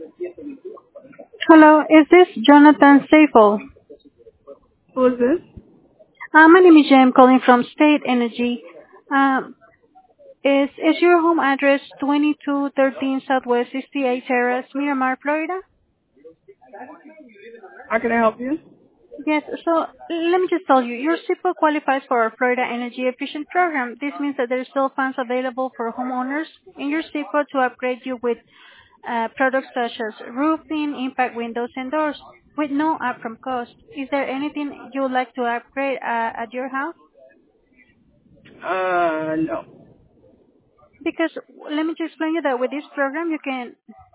Hello, is this Jonathan Staple? Who is this? My name is Jay. I'm calling from State Energy. Um, is your home address 2213 Southwest 68 Terrace, Miramar, Florida? How can I help you? Yes. So let me just tell you, your SIPO qualifies for our Florida Energy Efficient Program. This means that there's still funds available for homeowners in your SIPO to upgrade you with products such as roofing, impact windows, and doors with no upfront cost. Is there anything you would like to upgrade at your house? No. Because let me just explain you that with this program, you can.